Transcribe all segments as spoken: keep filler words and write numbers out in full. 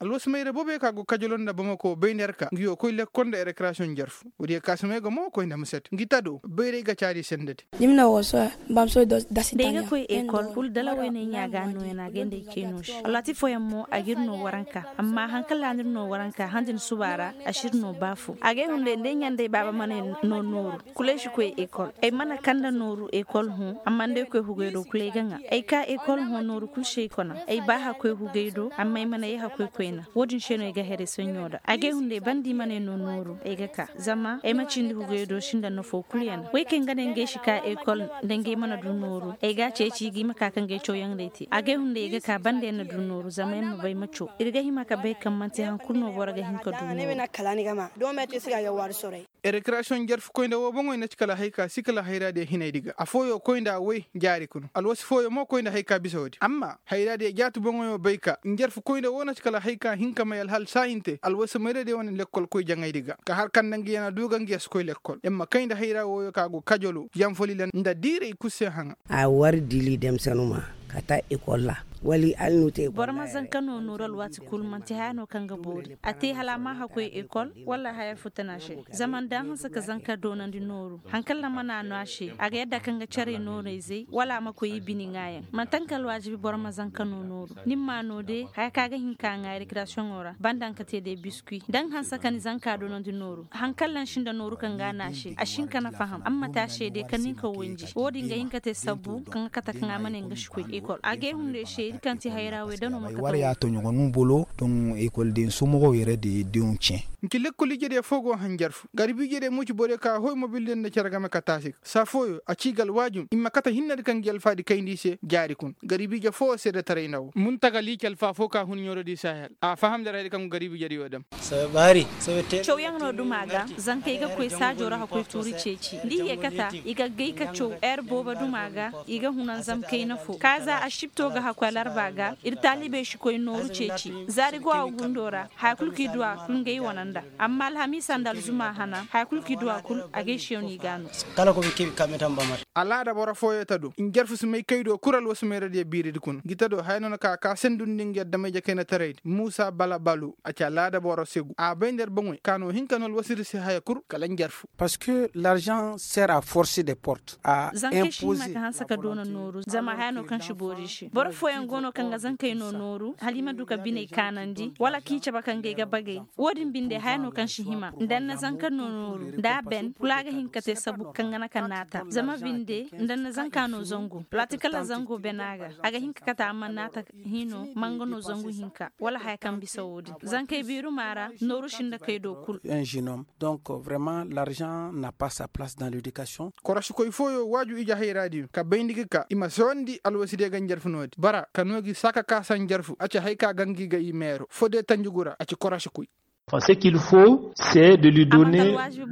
alwas mayre bobe ka go kajolonda bamako beynerka ngiyo koy lekkonde recreation jarfu wodi kasmego mo koy ndam set ngitado beyre ga caari sendete nimna woso bamso do dasitanya dega koy école ul dala wene nyaga no ena gende kenush alati foyammo agirno waranka amma hankala no waranka handin subara ashirno bafu age hunde de nyande baba manen no noru kuleshi koy école ay mana kanda noru école hu amma de koy hugedo kuleganga ay ka école hu noru kulshe kona ay baha koy hugedo amma ay mana yaha koy koyna wodin sheno ga here sonyoda age hunde bandi manen no noru ay gaka zama ay macindi hugedo shinda no fo kuliyan way ke ngane ngeshi ka école ndenge mana du noru ay ga ceci gi maka kan ge choyang leti age hunde ga ka bande na du noru zama en bay macho irga hima ka bay kam manti han kunno boraga hin ka du ne na kalani gama do meti siga ga war sore e recreation jarf koynde wo bongoy na cikala hayka sikala hayrade hinaydiga afoyo koynda way jaari kuno alwasi foyo mo koynda hayka bisawdi amma hayrade jaatu bongoy bayka jarf koynde wona cikala hayka hinka mayal hal sainte alwasi mayrade won lekkol koy jangaydiga ka har kan nangi yana duga ngies koy lekkol emma kaynda hayra wo kago kajolo yam folilan nda dire kusse hanga a war dili dem sanuma kata ikolla wali alnute borma zankano nural wati kulmanti hano kanga bodi ati halama hakoy école wala haya futanashe zaman da hansa ka zanka donan di noru hankalla mana nashi aga yadda kanga chare noru zai wala makoyi bini ngayan mantankal wajibi borma zankano noru nimma no de haya kaga hinka nga recreation ora bandan ka te de biscuit dan hansa kan zanka donan di noru hankallan shinda noru kanga nashi ashin kana faham amma tashe de kanin ka wonji wodi nga hinka te sabu kanga kata kanga manen ga shikoy école age hunde she kanti hayrawe dano makata wari ya to nyonu bolo don école din sumo yere de dion tien nkile ko ligede fogo hanjarfu garibi gede muci bore ka hoy mobil den cerga me katasik sa foyo a cigal wajum imma kata hinna kan gel faadi kayndi se jaari kun garibi je fo se de taraynaw mun taga likel fa fo ka hun nyoro di sahel a faham dara kan garibi jeri wadam sabari sabete chow yang no dumaga zanke ga koy sajo ra koy turi ceci ndi ye kata iga gei ka chow er boba dumaga iga hunan zam kayna fo kaza a shipto ga hakwalar baga irtali be shi koy noru ceci zari go agundora hakulki duwa kun gei wananda amma alhamisa ndal zuma hana hakulki duwa kul age shioni gano kala ko bi kametan bamat ala da bora foyo tadu ingerfu sumay kaydo kural wasumere de biiri kun gitado hayno ka ka sendun ninge dama je kena tareid musa bala balu acha la da bora segu a bender bangoy kano hinkanol wasiri si hayakur kala ngerfu parce que l'argent sert à forcer des portes à imposer maka hansa ka dona noru zama hayno kan shi bori shi bora foyo ngono kan ga zankai no noru halima duka bine kanandi wala kicha bakan ga bagay wodin binde hayno kan shi hima dan na zankan no noru da ben kulaga hinkate sabu kan gana kanata zama binde dan na zankano zongo platikala zango benaga aga hinka kata amma nata hino mangono zongo hinka wala hay kan bisawodi zankay biru mara noru shinda kaydo kul un jeune homme donc vraiment l'argent n'a pas sa place dans l'éducation korashi koy foyo waju ija hay radio ka bayndigi ka ima sondi alwaside ganjarfunodi bara kanogi saka ka sanjarfu acha hay ka gangi ga imero fode tanjugura acha korashi koy Enfin, ce qu'il faut, c'est de lui donner.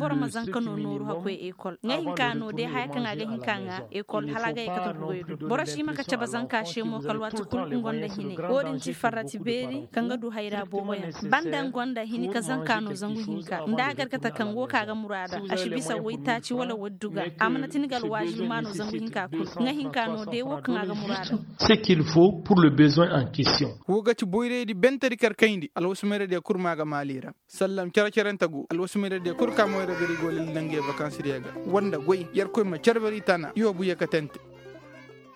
Ce qu'il faut pour le besoin en question. sallam cara carantagu alwasmere de kurka moyra gari golel nange vacances riaga wanda goy yar koy ma charbari tana yo bu yakatente